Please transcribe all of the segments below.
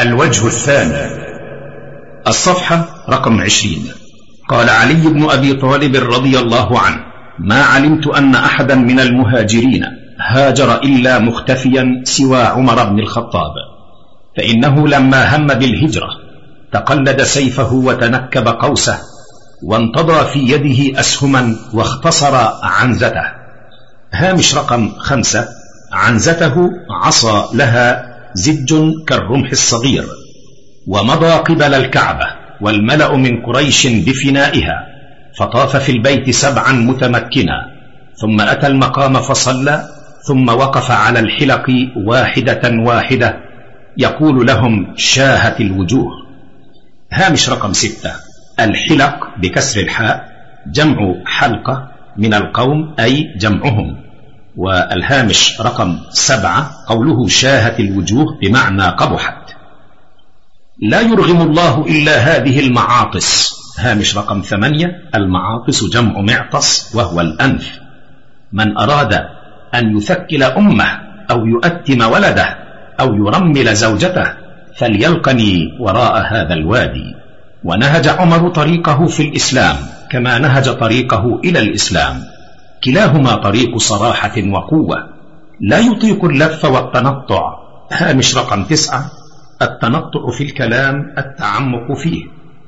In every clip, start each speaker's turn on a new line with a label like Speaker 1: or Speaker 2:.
Speaker 1: الوجه الثاني، الصفحة رقم 20. قال علي بن أبي طالب رضي الله عنه: ما علمت أن أحدا من المهاجرين هاجر إلا مختفيا سوى عمر بن الخطاب، فإنه لما هم بالهجرة تقلد سيفه وتنكب قوسه وانتضى في يده أسهما واختصر عنزته. هامش رقم 5. عنزته عصا لها زج كالرمح الصغير، ومضى قبل الكعبة والملأ من قريش بفنائها، فطاف في البيت 7 متمكنا، ثم أتى المقام فصلى، ثم وقف على الحلق واحدة واحدة يقول لهم: شاهت الوجوه. هامش رقم 6. الحلق بكسر الحاء جمع حلقة من القوم أي جمعهم. والهامش رقم 7 قوله: شاهت الوجوه بمعنى قبحت. لا يرغم الله إلا هذه المعاطس. هامش رقم 8. المعاطس جمع معطس وهو الأنف. من أراد أن يثكل أمه أو يؤتم ولده أو يرمل زوجته فليلقني وراء هذا الوادي. ونهج عمر طريقه في الإسلام كما نهج طريقه إلى الإسلام، كلاهما طريق صراحة وقوة، لا يطيق اللف والتنطع. هامش رقم 9. التنطع في الكلام التعمق فيه.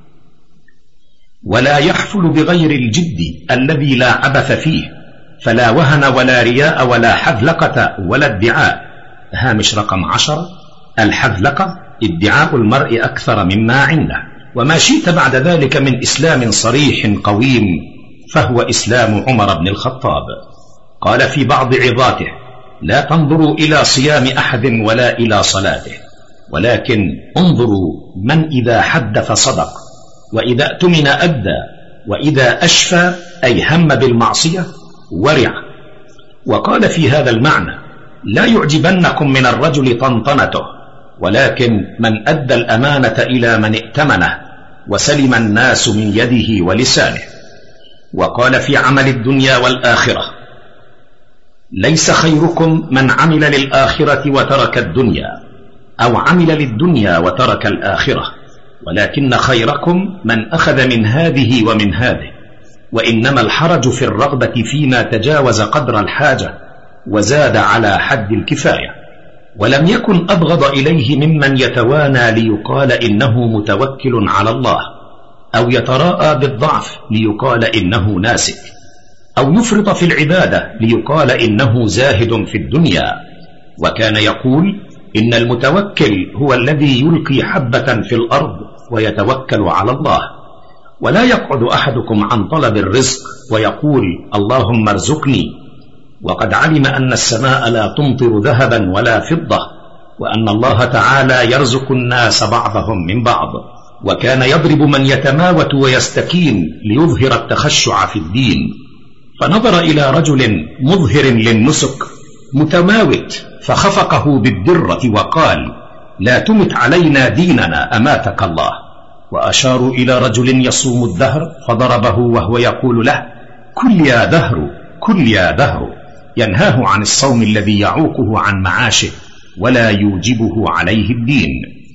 Speaker 1: ولا يحفل بغير الجد الذي لا عبث فيه، فلا وهن ولا رياء ولا حذلقة ولا ادعاء. هامش رقم 10. الحذلقة ادعاء المرء أكثر مما عنده، وما شئت بعد ذلك من إسلام صريح قويم فهو إسلام عمر بن الخطاب. قال في بعض عظاته: لا تنظروا إلى صيام أحد ولا إلى صلاته، ولكن انظروا من إذا حدث صدق، وإذا اؤتمن أدى، وإذا أشفى أي هم بالمعصية ورع. وقال في هذا المعنى: لا يعجبنكم من الرجل طنطنته، ولكن من أدى الأمانة إلى من ائتمنه وسلم الناس من يده ولسانه. وقال في عمل الدنيا والآخرة: ليس خيركم من عمل للآخرة وترك الدنيا، أو عمل للدنيا وترك الآخرة، ولكن خيركم من أخذ من هذه ومن هذه. وإنما الحرج في الرغبة فيما تجاوز قدر الحاجة وزاد على حد الكفاية. ولم يكن أبغض إليه ممن يتوانى ليقال إنه متوكل على الله، أو يتراءى بالضعف ليقال إنه ناسك، أو يفرط في العبادة ليقال إنه زاهد في الدنيا. وكان يقول: إن المتوكل هو الذي يلقي حبة في الأرض ويتوكل على الله. ولا يقعد أحدكم عن طلب الرزق ويقول: اللهم ارزقني، وقد علم أن السماء لا تمطر ذهبا ولا فضة، وأن الله تعالى يرزق الناس بعضهم من بعض. وكان يضرب من يتماوت ويستكين ليظهر التخشع في الدين. فنظر إلى رجل مظهر للنسك متماوت فخفقه بالدرة وقال: لا تمت علينا ديننا أماتك الله. وأشاروا إلى رجل يصوم الدهر فضربه وهو يقول له: كل يا دهر، كل يا دهر، ينهاه عن الصوم الذي يعوقه عن معاشه ولا يوجبه عليه الدين.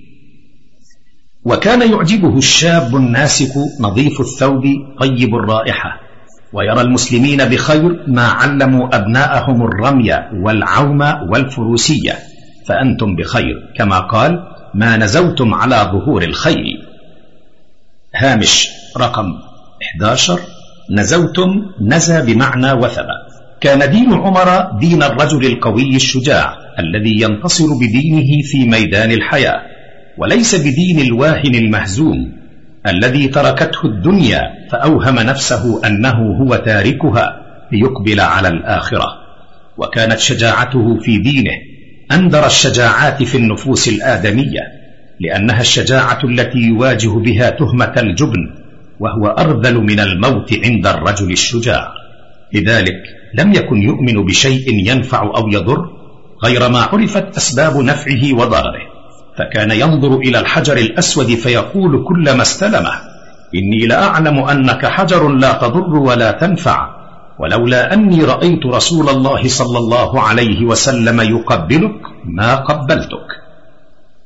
Speaker 1: وكان يعجبه الشاب الناسك نظيف الثوب طيب الرائحة، ويرى المسلمين بخير ما علموا أبناءهم الرمي والعوم والفروسية، فأنتم بخير، كما قال: ما نزوتم على ظهور الخيل. هامش رقم 11. نزوتم نزى بمعنى وثب. كان دين عمر دين الرجل القوي الشجاع الذي ينتصر بدينه في ميدان الحياة، وليس بدين الواهن المهزوم الذي تركته الدنيا فأوهم نفسه أنه هو تاركها ليقبل على الآخرة. وكانت شجاعته في دينه أندر الشجاعات في النفوس الآدمية، لأنها الشجاعة التي يواجه بها تهمة الجبن، وهو أرذل من الموت عند الرجل الشجاع. لذلك لم يكن يؤمن بشيء ينفع أو يضر غير ما عرفت أسباب نفعه وضرره، فكان ينظر إلى الحجر الأسود فيقول كلما استلمه: إني لأعلم أنك حجر لا تضر ولا تنفع، ولولا أني رأيت رسول الله صلى الله عليه وسلم يقبلك ما قبلتك.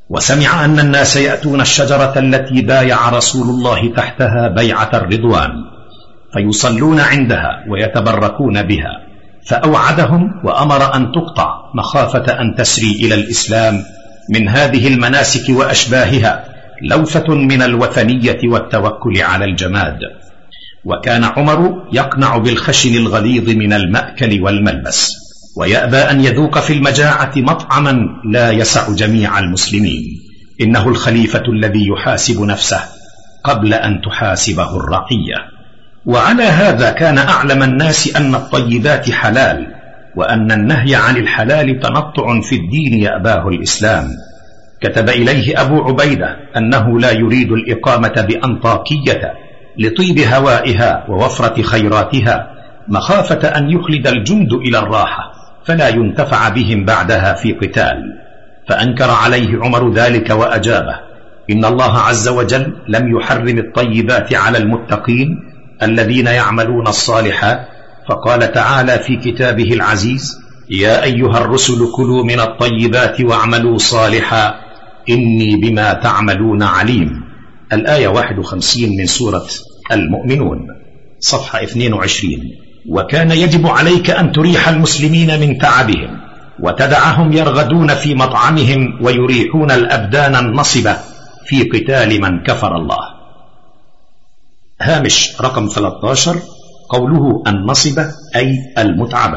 Speaker 1: وسمع أن الناس يأتون الشجرة التي بايع رسول الله تحتها بيعة الرضوان فيصلون عندها ويتبركون بها، فأوعدهم وأمر أن تقطع مخافة أن تسري إلى الإسلام من هذه المناسك وأشباهها لوثة من الوثنية والتوكل على الجماد. وكان عمر يقنع بالخشن الغليظ من المأكل والملبس، ويأبى أن يذوق في المجاعة مطعما لا يسع جميع المسلمين. إنه الخليفة الذي يحاسب نفسه قبل أن تحاسبه الرعية. وعلى هذا كان أعلم الناس أن الطيبات حلال، وأن النهي عن الحلال تنطع في الدين يأباه الإسلام. كتب إليه أبو عبيدة أنه لا يريد الإقامة بأنطاكية لطيب هوائها ووفرة خيراتها، مخافة أن يخلد الجند إلى الراحة فلا ينتفع بهم بعدها في قتال. فأنكر عليه عمر ذلك وأجابه: إن الله عز وجل لم يحرم الطيبات على المتقين الذين يعملون الصالحات، فقال تعالى في كتابه العزيز: يا أيها الرسل كلوا من الطيبات واعملوا صالحا إني بما تعملون عليم. الآية 51 من سورة المؤمنون، صفحة 22. وكان يجب عليك أن تريح المسلمين من تعبهم وتدعهم يرغدون في مطعمهم ويريحون الأبدان النصبة في قتال من كفر الله. هامش رقم 13 قوله النصبة أي المتعبة.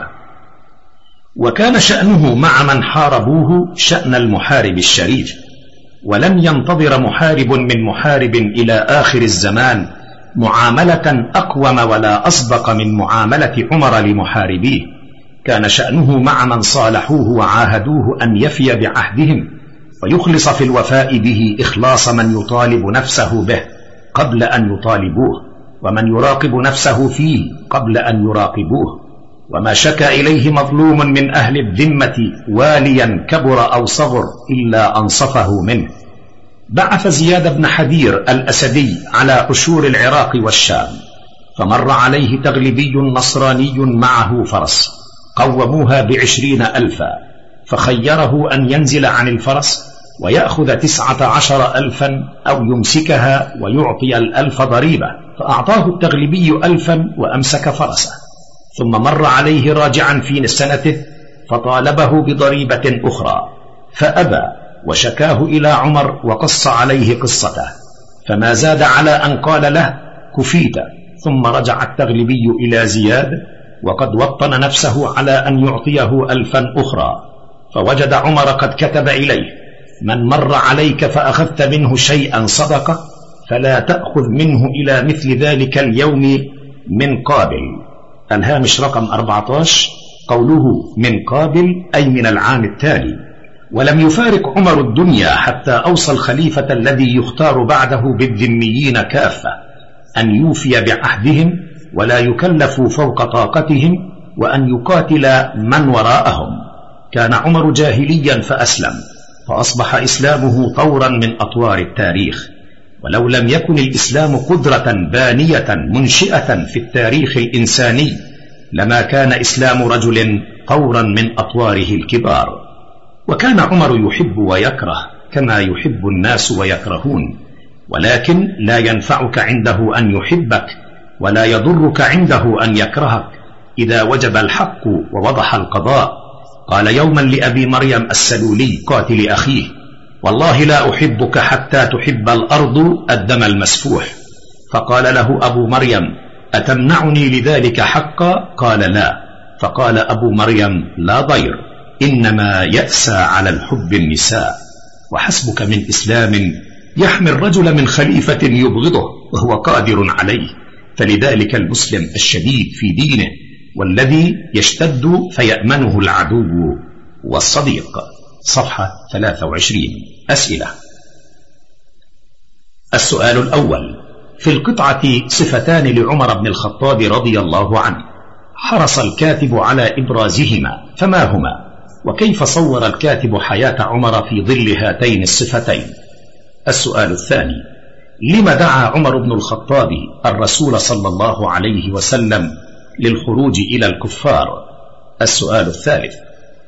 Speaker 1: وكان شأنه مع من حاربوه شأن المحارب الشريف، ولم ينتظر محارب من محارب إلى آخر الزمان معاملة أقوم ولا أسبق من معاملة عمر لمحاربيه. كان شأنه مع من صالحوه وعاهدوه أن يفي بعهدهم ويخلص في الوفاء به إخلاص من يطالب نفسه به قبل أن يطالبوه، ومن يراقب نفسه فيه قبل أن يراقبوه. وما شكى إليه مظلوم من أهل الذمة واليا كبر أو صغر إلا أنصفه منه. بعث زياد بن حدير الأسدي على عشور العراق والشام، فمر عليه تغلبي نصراني معه فرس قوموها ب20,000، فخيره أن ينزل عن الفرس ويأخذ 19,000 أو يمسكها ويعطي 1,000 ضريبة، فأعطاه التغلبي 1,000 وأمسك فرسه. ثم مر عليه راجعا في سنته فطالبه بضريبة أخرى فأبى، وشكاه إلى عمر وقص عليه قصته، فما زاد على أن قال له: كفيت. ثم رجع التغلبي إلى زياد وقد وطن نفسه على أن يعطيه 1,000 أخرى، فوجد عمر قد كتب إليه: من مر عليك فأخذت منه شيئا صدقة فلا تأخذ منه إلى مثل ذلك اليوم من قابل. الهامش رقم 14 قوله من قابل أي من العام التالي. ولم يفارق عمر الدنيا حتى أوصى الخليفة الذي يختار بعده بالذميين كافة أن يوفي بعهدهم ولا يكلفوا فوق طاقتهم، وأن يقاتل من وراءهم. كان عمر جاهليا فأسلم، فأصبح إسلامه طورا من أطوار التاريخ. ولو لم يكن الإسلام قدرة بانية منشئة في التاريخ الإنساني لما كان إسلام رجل طورا من أطواره الكبار. وكان عمر يحب ويكره كما يحب الناس ويكرهون، ولكن لا ينفعك عنده أن يحبك ولا يضرك عنده أن يكرهك إذا وجب الحق ووضح القضاء. قال يوما لأبي مريم السلولي قاتل أخيه: والله لا أحبك حتى تحب الأرض الدم المسفوح. فقال له أبو مريم: أتمنعني لذلك حقا؟ قال لا. فقال أبو مريم: لا ضير، إنما يأسى على الحب النساء. وحسبك من إسلام يحمي الرجل من خليفة يبغضه وهو قادر عليه، فلذلك المسلم الشديد في دينه والذي يشتد فيأمنه العدو والصديق. صفحة 23. أسئلة. السؤال الأول: في القطعة صفتان لعمر بن الخطاب رضي الله عنه، حرص الكاتب على إبرازهما، فما هما؟ وكيف صور الكاتب حياة عمر في ظل هاتين الصفتين؟ السؤال الثاني: لما دعا عمر بن الخطاب الرسول صلى الله عليه وسلم للخروج إلى الكفار؟ السؤال الثالث: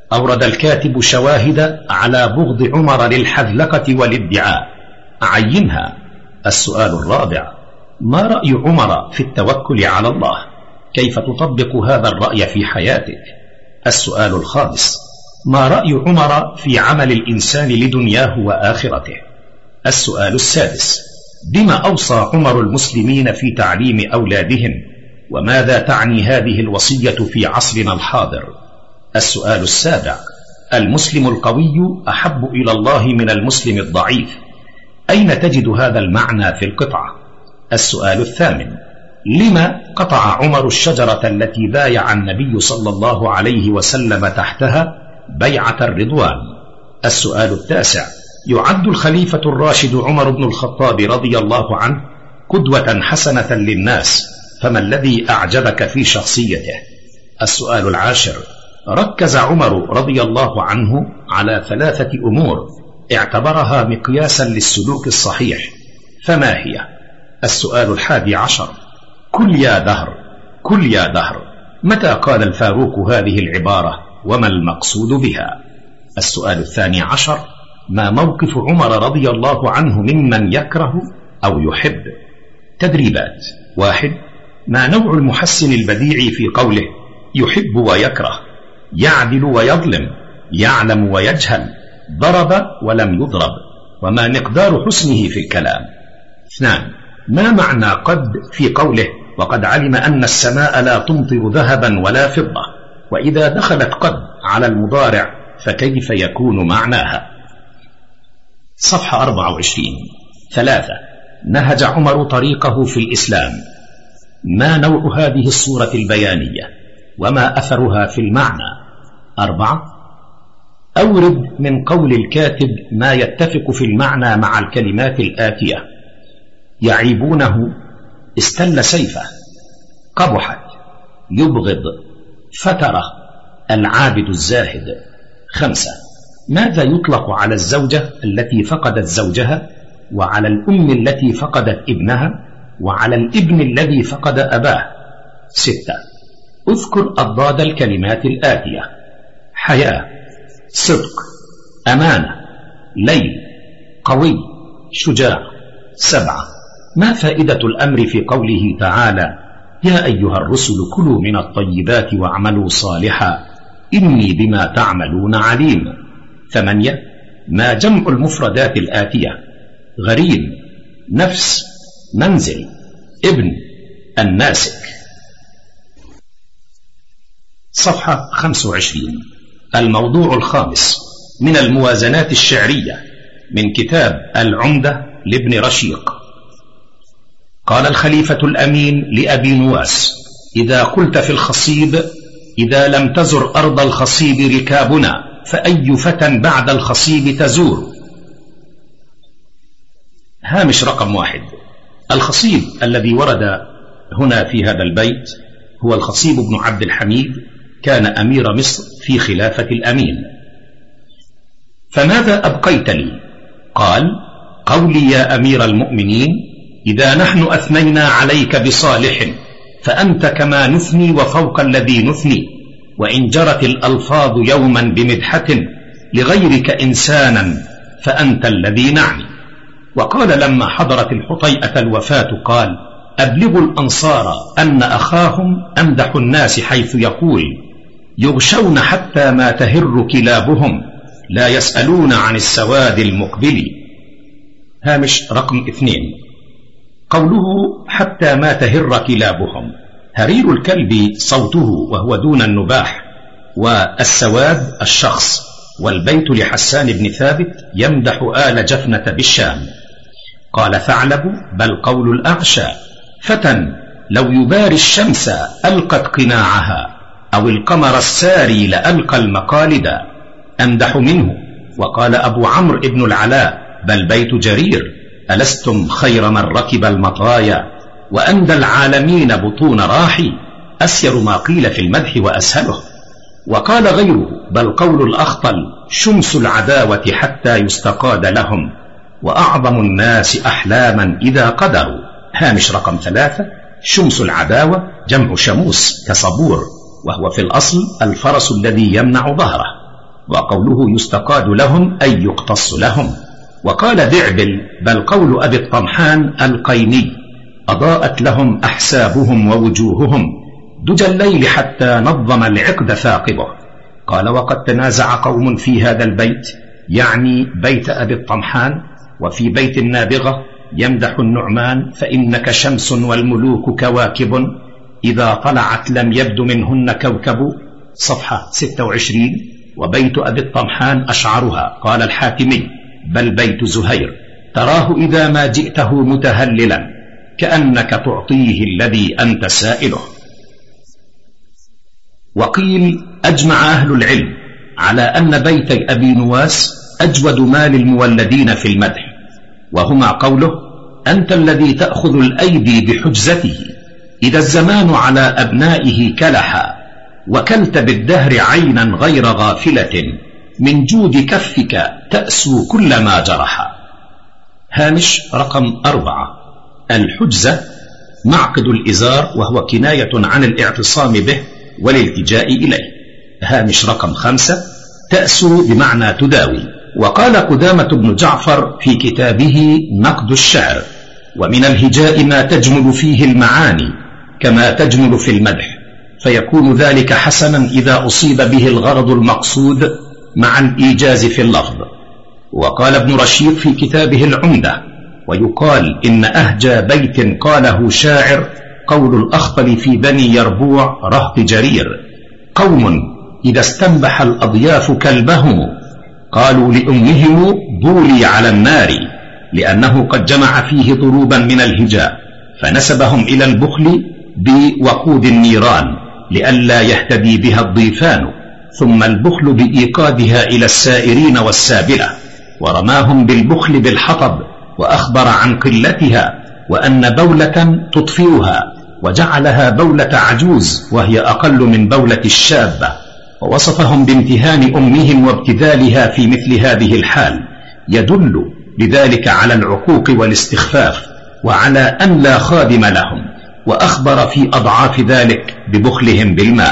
Speaker 1: أورد الكاتب شواهد على بغض عمر للحذلقة والادعاء، عينها. السؤال الرابع: ما رأي عمر في التوكل على الله؟ كيف تطبق هذا الرأي في حياتك؟ السؤال الخامس: ما رأي عمر في عمل الإنسان لدنياه وآخرته؟ السؤال السادس: بما أوصى عمر المسلمين في تعليم أولادهم؟ وماذا تعني هذه الوصية في عصرنا الحاضر؟ السؤال السابع: المسلم القوي أحب إلى الله من المسلم الضعيف، أين تجد هذا المعنى في القطعة؟ السؤال الثامن: لما قطع عمر الشجرة التي بايع النبي صلى الله عليه وسلم تحتها بيعة الرضوان؟ السؤال التاسع: يعد الخليفة الراشد عمر بن الخطاب رضي الله عنه قدوة حسنة للناس، فما الذي أعجبك في شخصيته؟ السؤال العاشر: ركز عمر رضي الله عنه على 3 أمور اعتبرها مقياسا للسلوك الصحيح، فما هي؟ السؤال 11: كل يا دهر كل يا دهر، متى قال الفاروق هذه العبارة وما المقصود بها؟ السؤال 12: ما موقف عمر رضي الله عنه ممن يكره أو يحب؟ تدريبات. 1. ما نوع المحسن البديع في قوله يحب ويكره، يعدل ويظلم، يعلم ويجهل، ضرب ولم يضرب، وما مقدار حسنه في الكلام؟ 2. ما معنى قد في قوله وقد علم أن السماء لا تمطر ذهبا ولا فضة، وإذا دخلت قد على المضارع فكيف يكون معناها؟ صفحة 24. 3. نهج عمر طريقه في الإسلام، ما نوع هذه الصورة البيانية وما أثرها في المعنى؟ 4. أورد من قول الكاتب ما يتفق في المعنى مع الكلمات الآتية: يعيبونه، استل سيفه، قبحت، يبغض، فتره، العابد الزاهد. 5. ماذا يطلق على الزوجة التي فقدت زوجها، وعلى الأم التي فقدت ابنها، وعلى الابن الذي فقد أباه؟ 6. اذكر أضداد الكلمات الآتية: حياة، صدق، أمانة، ليل، قوي، شجاع. 7. ما فائدة الأمر في قوله تعالى: يا أيها الرسل كلوا من الطيبات واعملوا صالحا إني بما تعملون عليم. 8. ما جمع المفردات الآتية: غريب، نفس، منزل، ابن، الناسك. صفحة 25. الموضوع الخامس من الموازنات الشعرية من كتاب العمدة لابن رشيق. قال الخليفة الأمين لأبي نواس: إذا قلت في الخصيب: إذا لم تزر أرض الخصيب ركابنا فأي فتى بعد الخصيب تزور؟ هامش رقم 1: الخصيب الذي ورد هنا في هذا البيت هو الخصيب بن عبد الحميد، كان أمير مصر في خلافة الأمين. فماذا أبقيت لي؟ قال: قولي يا أمير المؤمنين: إذا نحن أثنينا عليك بصالح فأنت كما نثني وفوق الذي نثني، وإن جرت الألفاظ يوما بمدحة لغيرك إنسانا فأنت الذي نعني. وقال لما حضرت الحطيئة الوفاة قال: أبلغوا الأنصار أن أخاهم أمدح الناس حيث يقول: يغشون حتى ما تهر كلابهم لا يسألون عن السواد المقبل. هامش رقم 2: قوله حتى ما تهر كلابهم، هرير الكلب صوته وهو دون النباح، والسواد الشخص. والبيت لحسان بن ثابت يمدح آل جفنة بالشام. قال ثعلب: بل قول الأعشى: فتى لو يباري الشمس ألقت قناعها، أو القمر الساري لألقى المقالد، أمدح منه. وقال أبو عمرو بن العلاء: بل بيت جرير: ألستم خير من ركب المطايا، وأندى العالمين بطون راحي، أسير ما قيل في المدح وأسهله. وقال غيره: بل قول الأخطل: شمس العداوة حتى يستقاد لهم، وأعظم الناس أحلاما إذا قدروا. هامش رقم 3: شمس العداوة جمع شموس كصبور، وهو في الأصل الفرس الذي يمنع ظهره. وقوله يستقاد لهم أي يقتص لهم. وقال دعبل بل قول أبي الطمحان القيني أضاءت لهم أحسابهم ووجوههم دجى الليل حتى نظم العقد ثاقبه. قال وقد تنازع قوم في هذا البيت، يعني بيت أبي الطمحان، وفي بيت النابغة يمدح النعمان فإنك شمس والملوك كواكب إذا طلعت لم يبد منهن كوكب، صفحة 26. وبيت أبي الطمحان أشعرها. قال الحاتمي بل بيت زهير تراه إذا ما جئته متهللا كأنك تعطيه الذي أنت سائله. وقيل أجمع أهل العلم على أن بيت أبي نواس أجود ما للمولدين في المدح، وهما قوله أنت الذي تأخذ الأيدي بحجزته إذا الزمان على أبنائه كلحا، وكلت بالدهر عينا غير غافلة من جود كفك تأسو كل ما جرحا. هامش رقم 4. الحجزة معقد الإزار، وهو كناية عن الاعتصام به والالتجاء إليه. هامش رقم 5. تأسو بمعنى تداوي. وقال قدامة بن جعفر في كتابه نقد الشعر ومن الهجاء ما تجمل فيه المعاني كما تجمل في المدح، فيكون ذلك حسنا إذا أصيب به الغرض المقصود مع الإيجاز في اللفظ. وقال ابن رشيد في كتابه العمدة ويقال إن أهجى بيت قاله شاعر قول الأخطل في بني يربوع رهط جرير قوم إذا استنبح الأضياف كلبهم قالوا لأمهم بولي على النار، لأنه قد جمع فيه ضروبا من الهجاء فنسبهم إلى البخل بوقود النيران لئلا يهتدي بها الضيفان، ثم البخل بإيقادها إلى السائرين والسابلة، ورماهم بالبخل بالحطب وأخبر عن قلتها وأن بولة تطفئها، وجعلها بولة عجوز وهي أقل من بولة الشابة، ووصفهم بامتهان أمهم وابتذالها في مثل هذه الحال، يدل بذلك على العقوق والاستخفاف وعلى أن لا خادم لهم، وأخبر في أضعاف ذلك ببخلهم بالماء.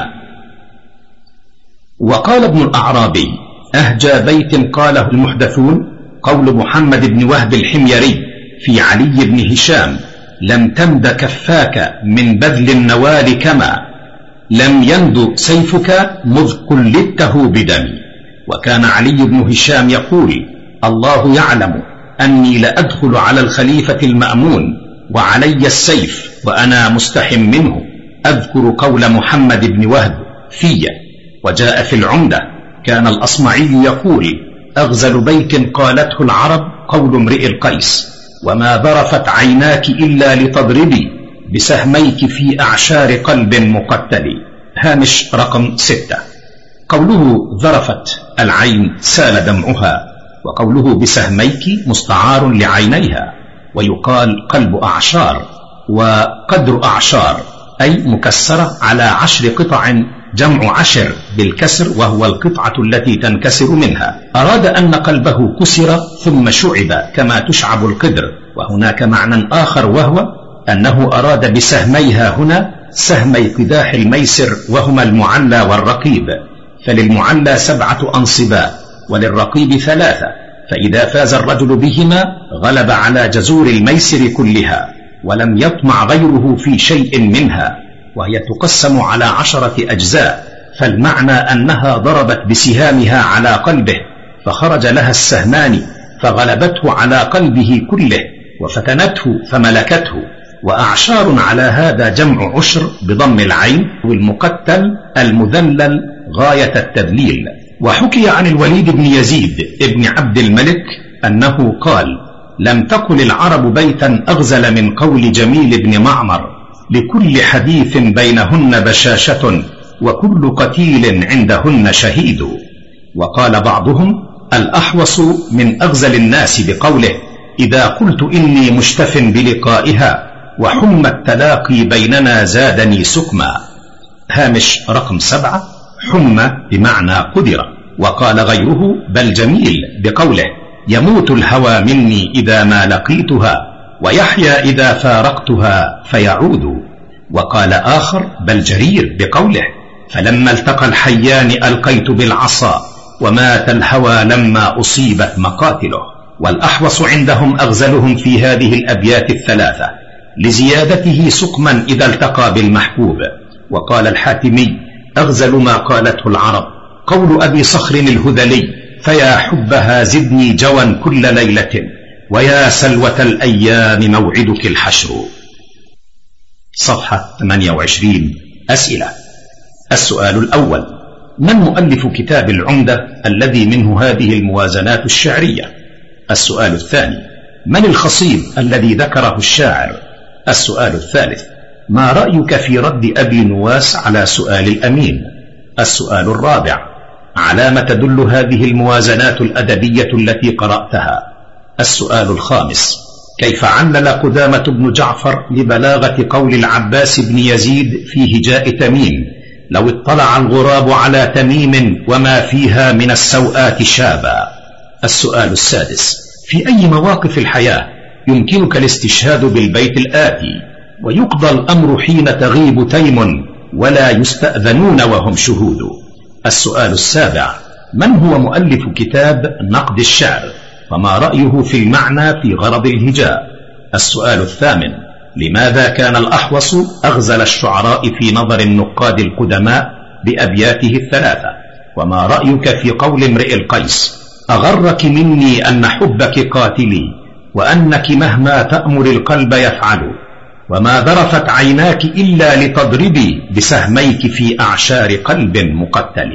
Speaker 1: وقال ابن الأعرابي أهجى بيت قاله المحدثون قول محمد بن وهب الحميري في علي بن هشام لم تمد كفاك من بذل النوال كما لم يند سيفك مذ قلدته بدمي. وكان علي بن هشام يقول الله يعلم أني لأدخل على الخليفة المأمون وعلي السيف وأنا مستحم منه، أذكر قول محمد بن وهب في. وجاء في العمدة كان الأصمعي يقول أغزل بيت قالته العرب قول امرئ القيس وما ذرفت عيناك إلا لتضربي بسهميك في أعشار قلب مقتل. هامش رقم 6. قوله ذرفت العين سال دمعها، وقوله بسهميك مستعار لعينيها، ويقال قلب أعشار وقدر أعشار أي مكسرة على 10 قطع جمع عشر بالكسر، وهو القطعة التي تنكسر منها. أراد أن قلبه كسر ثم شعب كما تشعب القدر. وهناك معنى آخر وهو أنه أراد بسهميها هنا سهمي قداح الميسر وهما المعلى والرقيب، فللمعلى 7 أنصباء وللرقيب 3، فإذا فاز الرجل بهما غلب على جزور الميسر كلها ولم يطمع غيره في شيء منها، وهي تقسم على 10 أجزاء، فالمعنى أنها ضربت بسهامها على قلبه فخرج لها السهمان فغلبته على قلبه كله وفتنته فملكته. وأعشار على هذا جمع عشر بضم العين، والمقتل المذلل غاية التذليل. وحكي عن الوليد بن يزيد ابن عبد الملك أنه قال لم تقل العرب بيتا أغزل من قول جميل بن معمر لكل حديث بينهن بشاشة وكل قتيل عندهن شهيد. وقال بعضهم الأحوص من أغزل الناس بقوله إذا قلت إني مشتف بلقائها وحم التلاقي بيننا زادني سكما. هامش رقم 7. حم بمعنى قدر. وقال غيره بل جميل بقوله يموت الهوى مني إذا ما لقيتها ويحيا إذا فارقتها فيعود. وقال آخر بل جرير بقوله فلما التقى الحيان ألقيت بالعصا ومات الهوى لما أصيبت مقاتله. والأحوص عندهم أغزلهم في هذه الأبيات الثلاثة لزيادته سقما إذا التقى بالمحبوب. وقال الحاتمي: أغزل ما قالته العرب قول أبي صخر الهذلي: فيا حبها زدني جوا كل ليلة، ويا سلوة الأيام موعدك الحشر. صفحة 28. أسئلة. السؤال الأول: من مؤلف كتاب العمدة الذي منه هذه الموازنات الشعرية؟ السؤال الثاني: من الخصيب الذي ذكره الشاعر؟ السؤال الثالث: ما رأيك في رد أبي نواس على سؤال الأمين؟ السؤال الرابع: على ما تدل هذه الموازنات الأدبية التي قرأتها؟ السؤال الخامس: كيف علل قدامة بن جعفر لبلاغة قول العباس بن يزيد في هجاء تميم: لو اطلع الغراب على تميم وما فيها من السوءات شابا؟ السؤال السادس: في أي مواقف الحياة يمكنك الاستشهاد بالبيت الآتي: ويقضى الأمر حين تغيب تيم ولا يستأذنون وهم شهود؟ السؤال السابع: من هو مؤلف كتاب نقد الشعر، وما رأيه في المعنى في غرض الهجاء؟ السؤال الثامن: لماذا كان الأحوص أغزل الشعراء في نظر النقاد القدماء بأبياته الثلاثة؟ وما رأيك في قول امرئ القيس: أغرك مني أن حبك قاتلي، وأنك مهما تأمر القلب يفعل، وما ذرفت عيناك إلا لتضربي بسهميك في أعشار قلب مقتل.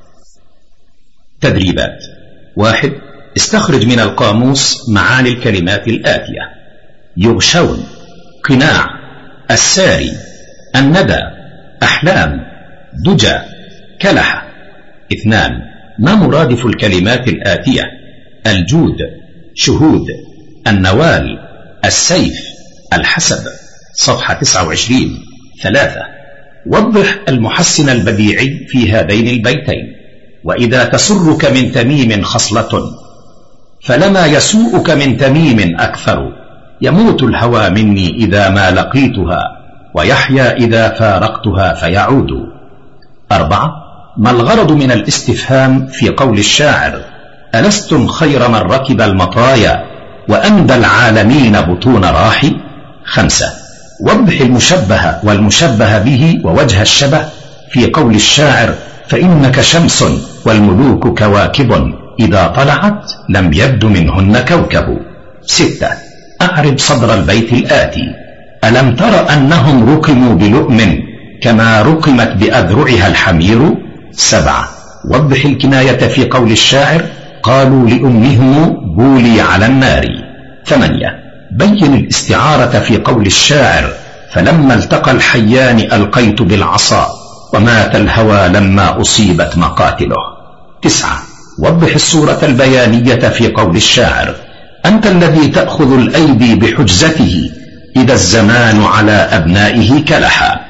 Speaker 1: تدريبات. 1. استخرج من القاموس معاني الكلمات الآتية: يغشون، قناع، الساري، الندى، أحلام، دجى، كلحة. 2. ما مرادف الكلمات الآتية؟ الجود، شهود، النوال، السيف، الحسب. صفحة 29. 3. وضح المحسن البديعي في هذين البيتين: وإذا تسرك من تميم خصلة فلما يسوءك من تميم أكثر، يموت الهوى مني إذا ما لقيتها، ويحيا إذا فارقتها فيعود. 4. ما الغرض من الاستفهام في قول الشاعر: ألستم خير من ركب المطايا وأندى العالمين بطون راحي؟ 5. وضح المشبه والمشبه به ووجه الشبه في قول الشاعر: فإنك شمس والملوك كواكب، إذا طلعت لم يبد منهن كوكب. 6. أعرض صدر البيت الآتي: ألم تر أنهم رقموا بلؤم كما رقمت بأذرعها الحمير؟ 7. وضح الكناية في قول الشاعر: قالوا لأمهم بولي على النار. 8. بين الاستعارة في قول الشاعر: فلما التقى الحيان ألقيت بالعصا، ومات الهوى لما أصيبت مقاتله. 9. وضح الصورة البيانية في قول الشاعر: أنت الذي تأخذ الأيدي بحجزته إذا الزمان على أبنائه كلحا.